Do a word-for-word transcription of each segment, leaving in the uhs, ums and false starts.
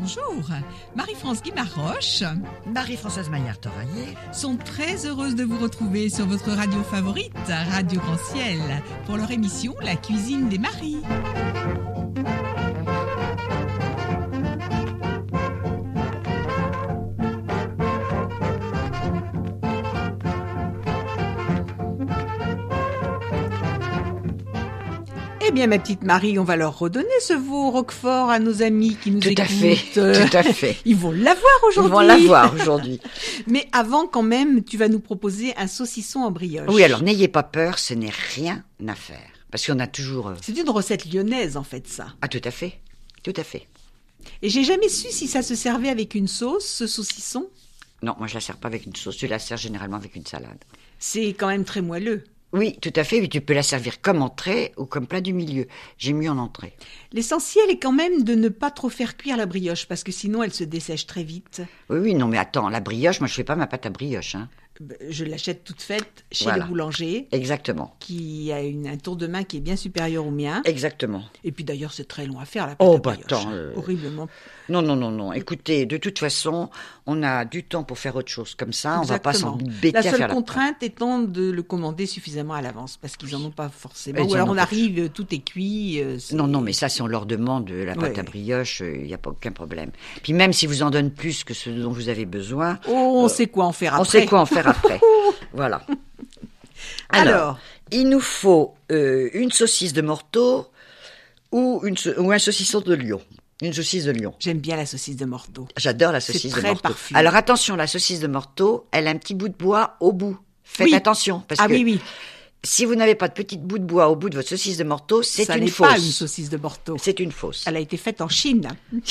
bonjour. Marie-France Guimaroche, Marie-Françoise Maillard-Toraillé sont très heureuses de vous retrouver sur votre radio favorite, Radio Grand Ciel, pour leur émission La cuisine des maris. Eh bien, ma petite Marie, on va leur redonner ce veau Roquefort à nos amis qui nous Tout écoutent. à fait, tout à fait. Ils vont l'avoir aujourd'hui. Ils vont l'avoir aujourd'hui. Mais avant, quand même, tu vas nous proposer un saucisson en brioche. Oui, alors n'ayez pas peur, ce n'est rien à faire. Parce qu'on a toujours... euh, C'est une recette lyonnaise, en fait, ça. Ah, tout à fait, tout à fait. Et j'ai jamais su si ça se servait avec une sauce, ce saucisson. Non, moi je la sers pas avec une sauce, je la sers généralement avec une salade. C'est quand même très moelleux. Oui, tout à fait, mais tu peux la servir comme entrée ou comme plat du milieu. J'ai mis en entrée. L'essentiel est quand même de ne pas trop faire cuire la brioche, parce que sinon elle se dessèche très vite. Oui, oui, non, mais attends, la brioche, moi je fais pas ma pâte à brioche. Hein. Je l'achète toute faite chez Voilà. le boulanger, Exactement, qui a une, un tour de main qui est bien supérieur au mien. exactement. Et puis d'ailleurs, c'est très long à faire, la pâte Oh, à bah brioche. attends, euh, Horriblement. Non, non, non, non. Écoutez, de toute façon, on a du temps pour faire autre chose. Comme ça, on va pas Exactement. s'embêter La à seule faire la contrainte étant de le commander suffisamment à l'avance, parce qu'ils en ont pas forcément. Ils Ou en alors ont on pas. arrive, euh, tout est cuit. euh, c'est- Non, non, mais ça, si on leur demande de la pâte Ouais. à brioche, il n'y a pas aucun problème. Puis même si vous en donnent plus que ce dont vous avez besoin, Oh, on Euh, sait quoi en faire on après. sait quoi en faire après. Voilà. Alors, il nous faut euh, une saucisse de Morteau ou, une, sau- ou un saucisson de Lyon. Une saucisse de Lyon. j'aime bien la saucisse de Morteau. J'adore la C'est saucisse de très Morteau. parfumé. Alors attention, la saucisse de Morteau, elle a un petit bout de bois au bout. Faites Oui. attention, parce Ah que oui, oui, si vous n'avez pas de petit bout de bois au bout de votre saucisse de Morteau, c'est ça une n'est fausse. pas une saucisse de Morteau. C'est une fausse. Elle a été faite en Chine.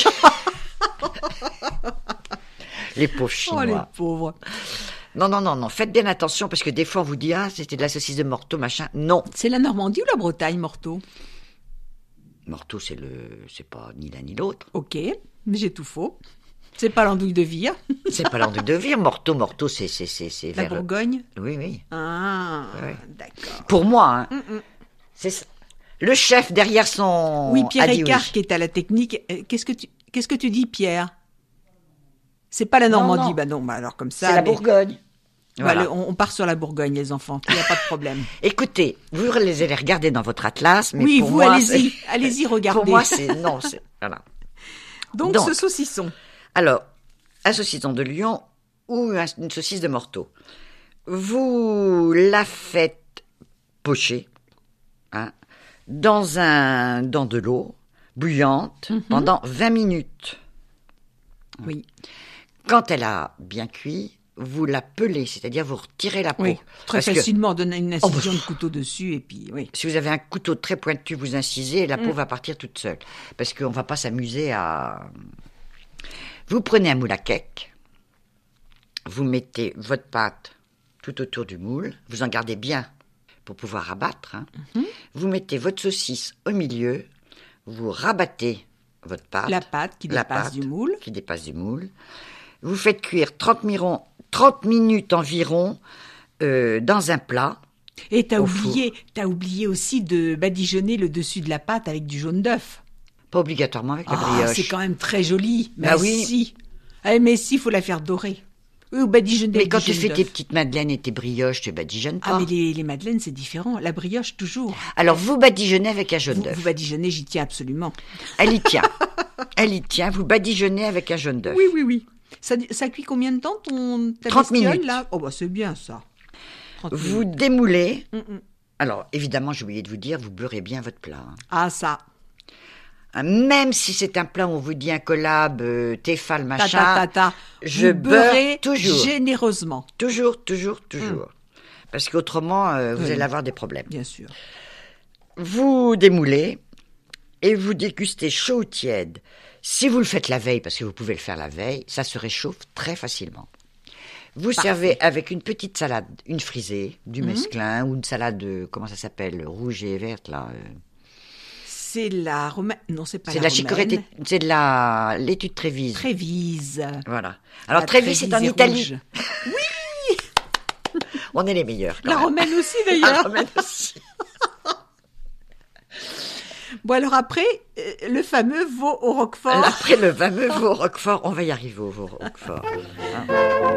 Les pauvres Oh, les Chinois. pauvres. Non, non, non, non. Faites bien attention parce que des fois on vous dit ah c'était de la saucisse de Morteau machin. Non, C'est la Normandie ou la Bretagne, Morteau? Morteau c'est le, c'est pas ni l'un ni l'autre. Ok, mais j'ai tout faux. C'est pas l'andouille de Vire, C'est pas l'andouille de Vire. Morteau, Morteau c'est c'est c'est c'est la vers. Bourgogne. Oui, oui. Ah, Ouais. d'accord. Pour moi, hein, Mm, mm. c'est ça. Le chef derrière son. Oui, Pierre a dit Écart oui. qui est à la technique. Euh, Qu'est-ce que tu, qu'est-ce que tu dis, Pierre? C'est pas la Non, Normandie, non. bah non, bah alors comme ça. C'est la mais- Bourgogne. Bah, Voilà. le- on, on part sur la Bourgogne, les enfants. Il n'y a pas de problème. Écoutez, vous les allez regarder dans votre atlas, mais oui, pour vous, moi, allez-y, c'est- allez-y, regardez. Pour moi, c'est non, c'est voilà. donc, donc. ce saucisson. Alors, un saucisson de Lyon ou un- une saucisse de Morteau. Vous la faites pocher hein, dans, un, dans de l'eau bouillante Mhm. pendant vingt minutes. Oui, Quand elle a bien cuit, vous la pelez, c'est-à-dire vous retirez la peau. oui, très Parce que facilement, donner une Oh, bah, incision de couteau dessus et puis, oui. si vous avez un couteau très pointu, vous incisez et la peau Mm. va partir toute seule. Parce qu'on ne va pas s'amuser à... Vous prenez un moule à cake, vous mettez votre pâte tout autour du moule, vous en gardez bien pour pouvoir rabattre. hein. Mhm. Vous mettez votre saucisse au milieu, vous rabattez votre pâte, La pâte qui la dépasse pâte du moule. qui dépasse du moule. Vous faites cuire trente, miron- trente minutes environ euh, dans un plat. Et t'as Au oublié, t'as oublié aussi de badigeonner le dessus de la pâte avec du jaune d'œuf. Pas obligatoirement avec la Ah, brioche. c'est quand même très joli. Mais Bah oui. si. Eh, mais si, faut la faire dorer. Oui, ou badigeonner Mais avec quand du tu jaune fais tes d'œuf. petites madeleines et tes brioches, tu badigeonnes pas. Ah, mais les, les madeleines, c'est différent. La brioche, toujours. Alors, vous badigeonnez avec un jaune Vous, d'œuf. vous badigeonnez, j'y tiens absolument. Elle y tient. Elle y tient. Vous badigeonnez avec un jaune d'œuf. Oui, oui, oui. Ça, ça cuit combien de temps, ton, ta trente bestiole, minutes. là? Oh, bah, c'est bien, ça. trente Vous minutes. démoulez. Mm, mm. Alors, évidemment, j'ai oublié de vous dire, vous beurrez bien votre plat. hein. Ah, ça. Hein, Même si c'est un plat où on vous dit un collab, euh, Tefal, Ta, machin. ta, ta, ta. je Vous beurrez beurre toujours. généreusement, Toujours, toujours, toujours. Parce qu'autrement, euh, vous Oui. allez avoir des problèmes. bien sûr. Vous démoulez et vous dégustez chaud ou tiède. Si vous le faites la veille, parce que vous pouvez le faire la veille, ça se réchauffe très facilement. Vous Parfait. servez avec une petite salade, une frisée, du Mhm. mesclin ou une salade, euh, comment ça s'appelle, rouge et verte là. euh. C'est la romaine. Non, c'est pas C'est la de la chicorée, romaine. c'est de la laitue de Trévise. Trévise. Voilà. Alors La Trévise, c'est en Trévise est Italie. rouge. On est les meilleurs. quand La même. romaine aussi, La d'ailleurs. romaine aussi. Bon, alors après, euh, le fameux veau au roquefort. Après le fameux veau au roquefort, on va y arriver au veau au roquefort. Hein.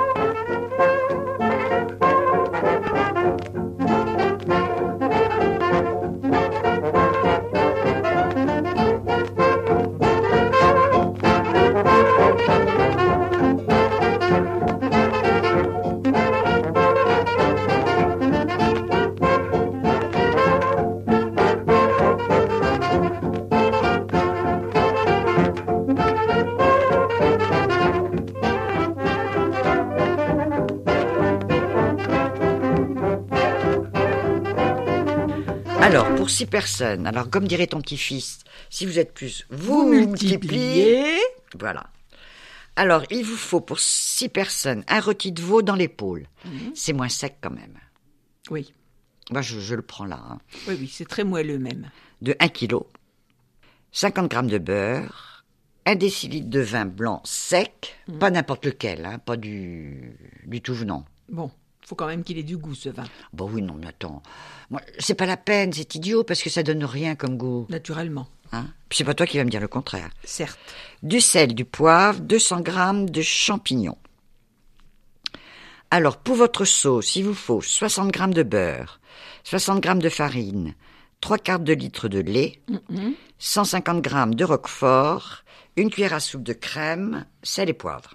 Alors, pour six personnes, alors comme dirait ton petit-fils, si vous êtes plus, vous, Vous multipliez. multipliez. Voilà. Alors, il vous faut pour six personnes un rôti de veau dans l'épaule. Mmh. C'est moins sec quand même. Oui, Moi, je, je le prends là. Hein. oui, oui, c'est très moelleux même. De un kilo, cinquante grammes de beurre, un décilitre de vin blanc sec, Mmh. pas n'importe lequel, hein, pas du, du tout venant. Bon, faut quand même qu'il ait du goût, ce vin, Bon oui, non, mais attends. Moi, c'est pas la peine, c'est idiot, parce que ça donne rien comme goût. naturellement, Hein. Puis c'est pas toi qui vas me dire le contraire. certes. Du sel, du poivre, deux cents grammes de champignons. Alors, pour votre sauce, il vous faut soixante grammes de beurre, soixante grammes de farine, trois quarts de litre de lait, Mmh. cent cinquante grammes de roquefort, une cuillère à soupe de crème, sel et poivre.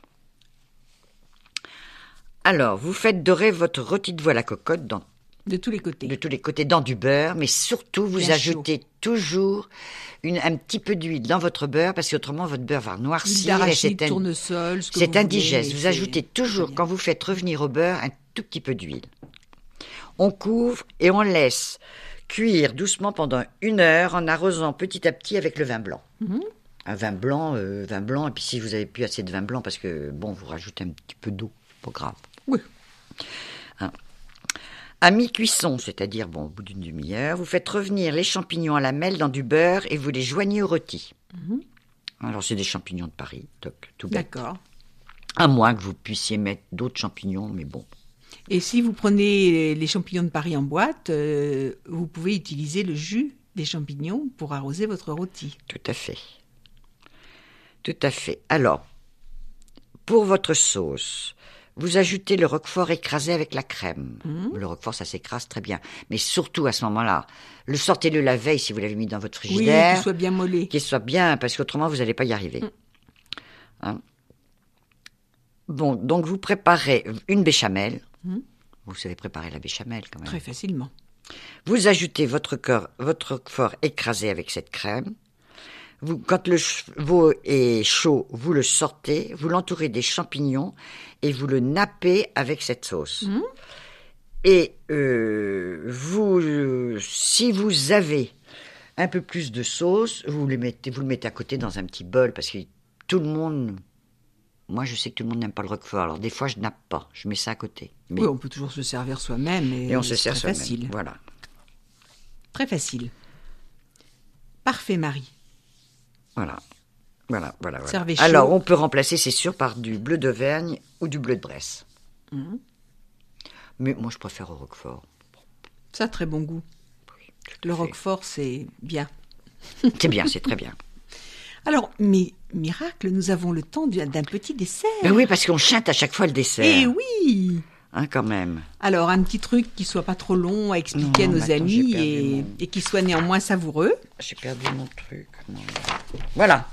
Alors, vous faites dorer votre rôti de veau à la cocotte dans, De tous les côtés. de tous les côtés dans du beurre, mais surtout, vous Bien ajoutez toujours une, un petit peu d'huile dans votre beurre, parce qu'autrement, votre beurre va Huile noircir. Et d'arachide, c'est un- tournesol, ce que C'est vous voulez, indigeste. mais Vous c'est ajoutez toujours, très bien. quand vous faites revenir au beurre, un tout petit peu d'huile. On couvre et on laisse cuire doucement pendant une heure en arrosant petit à petit avec le vin blanc. Mhm. Un vin blanc, euh, vin blanc, et puis si vous avez plus assez de vin blanc, parce que, bon, vous rajoutez un petit peu d'eau, pas grave. Oui. Hein. À mi-cuisson, c'est-à-dire, bon, au bout d'une demi-heure, vous faites revenir les champignons à la mêle dans du beurre et vous les joignez au rôti. Mhm. Alors, c'est des champignons de Paris, toc, tout bête. D'accord. À moins que vous puissiez mettre d'autres champignons, mais bon. Et si vous prenez les champignons de Paris en boîte, euh, vous pouvez utiliser le jus des champignons pour arroser votre rôti. Tout à fait. Tout à fait. Alors, pour votre sauce, vous ajoutez le roquefort écrasé avec la crème. Mmh. Le roquefort, ça s'écrase très bien. Mais surtout, à ce moment-là, le sortez-le la veille si vous l'avez mis dans votre Oui, frigidaire. qu'il soit bien mollet. Qu'il soit bien, parce qu'autrement, vous n'allez pas y arriver. Mm. Hein. Bon, donc vous préparez une béchamel. Mm. Vous savez préparer la béchamel quand même. Très facilement. Vous ajoutez votre, cœur, votre roquefort écrasé avec cette crème. Vous, quand le veau est chaud, vous le sortez, vous l'entourez des champignons et vous le nappez avec cette sauce. Mm. Et euh, vous, euh, si vous avez un peu plus de sauce, vous le mettez, vous le mettez à côté dans un petit bol parce que tout le monde, moi je sais que tout le monde n'aime pas le roquefort. Alors des fois je nappe pas, je mets ça à côté. Mais, Oui, on peut toujours se servir soi-même et, et on se c'est sert très soi-même. facile. Voilà. Très facile. Parfait, Marie. Voilà. Voilà, voilà, voilà. Servez chaud. Alors, on peut remplacer, c'est sûr, par du bleu d'Auvergne ou du bleu de Bresse. Mhm. Mais moi, je préfère au roquefort. Ça a très bon goût. Tout Le à fait. roquefort, c'est bien. C'est bien, c'est très bien. Alors, mais miracle, nous avons le temps d'un d'un petit dessert. Mais oui, parce qu'on chante à chaque fois le dessert. Eh oui. Hein, quand même. Alors, un petit truc qui soit pas trop long à expliquer Non, à nos mais attends, amis j'ai perdu et, mon- et qui soit néanmoins savoureux. J'ai perdu mon truc. Non. Voilà.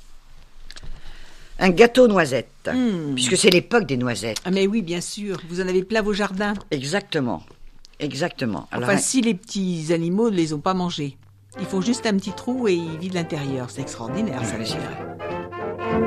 Un gâteau noisette. Mm. Puisque c'est l'époque des noisettes. Ah mais oui, bien sûr, vous en avez plein vos jardins. Exactement. Exactement. Alors, Enfin, un- si les petits animaux ne les ont pas mangés. Ils font juste un petit trou et ils vident l'intérieur. C'est extraordinaire, ça. Ouais, c'est d'ailleurs.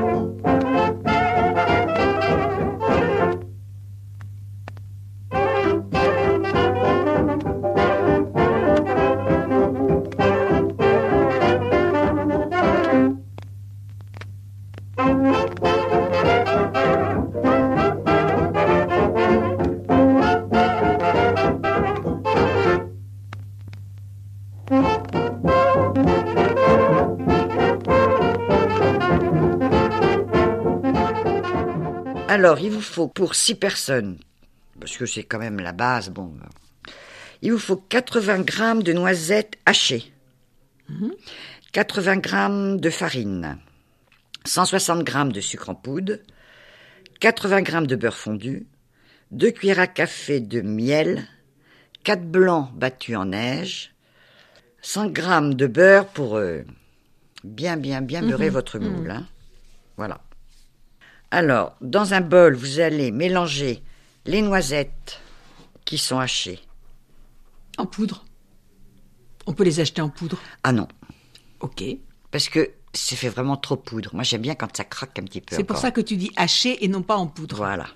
Alors, il vous faut pour six personnes, parce que c'est quand même la base, bon, il vous faut quatre-vingts grammes de noisettes hachées. mmh. quatre-vingts grammes de farine, cent soixante grammes de sucre en poudre, quatre-vingts grammes de beurre fondu, deux cuillères à café de miel, quatre blancs battus en neige, cent grammes de beurre pour euh, bien, bien, bien beurrer mmh, votre moule. Mmh. Hein. Voilà. Alors, dans un bol, vous allez mélanger les noisettes qui sont hachées. En poudre. On peut les acheter en poudre. Ah non. Ok. Parce que ça fait vraiment trop poudre. Moi, j'aime bien quand ça craque un petit peu. C'est encore. Pour ça que tu dis haché et non pas en poudre. Voilà.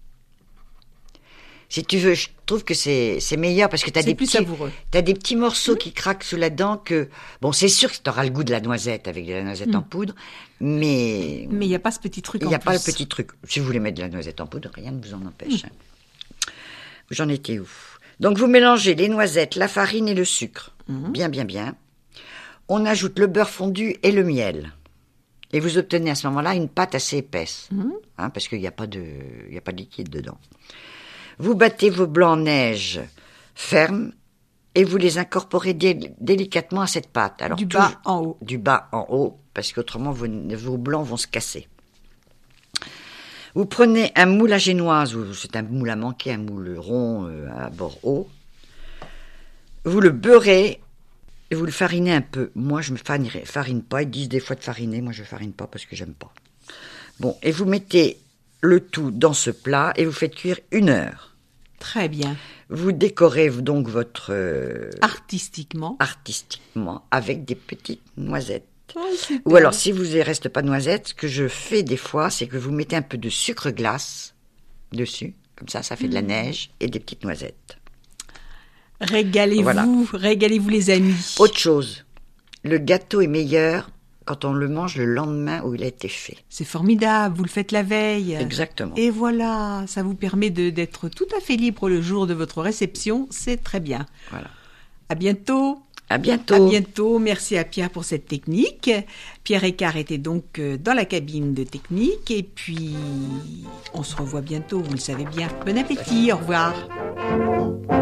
Si tu veux, je trouve que c'est, c'est meilleur parce que tu as des plus petits, savoureux. T'as des petits morceaux mmh. qui craquent sous la dent que, bon, c'est sûr que tu auras le goût de la noisette avec de la noisette mmh. en poudre, mais... Mais il n'y a pas ce petit truc en plus. Il n'y a pas le petit truc. Si vous voulez mettre de la noisette en poudre, rien ne vous en empêche. Mmh. J'en étais où? Donc, vous mélangez les noisettes, la farine et le sucre. Mmh. Bien, bien, bien. On ajoute le beurre fondu et le miel. Et vous obtenez à ce moment-là une pâte assez épaisse. Mmh. Hein, parce qu'il n'y a pas de, il n'y a pas de liquide dedans. Vous battez vos blancs en neige fermes et vous les incorporez dé- délicatement à cette pâte. Alors, du bas en haut. Du bas en haut, parce qu'autrement vos, vos blancs vont se casser. Vous prenez un moule à génoise, ou c'est un moule à manquer, un moule rond euh, à bord haut. Vous le beurrez et vous le farinez un peu. Moi, je ne me farine pas. Ils disent des fois de fariner. Moi, je ne farine pas parce que j'aime pas. Bon, et vous mettez le tout dans ce plat et vous faites cuire une heure. Très bien. Vous décorez donc votre... Euh, artistiquement. Artistiquement, avec des petites noisettes. Oh, ou alors, si vous ne reste pas de noisettes, ce que je fais des fois, c'est que vous mettez un peu de sucre glace dessus. Comme ça, ça fait mmh. de la neige et des petites noisettes. Régalez-vous, voilà. régalez-vous les amis. Autre chose, le gâteau est meilleur quand on le mange le lendemain où il a été fait. C'est formidable, vous le faites la veille. Exactement. Et voilà, ça vous permet de, d'être tout à fait libre le jour de votre réception, c'est très bien. Voilà. À bientôt. À bientôt. À bientôt, merci à Pierre pour cette technique. Pierre Eckart était donc dans la cabine de technique et puis on se revoit bientôt, vous le savez bien. Bon appétit, au revoir.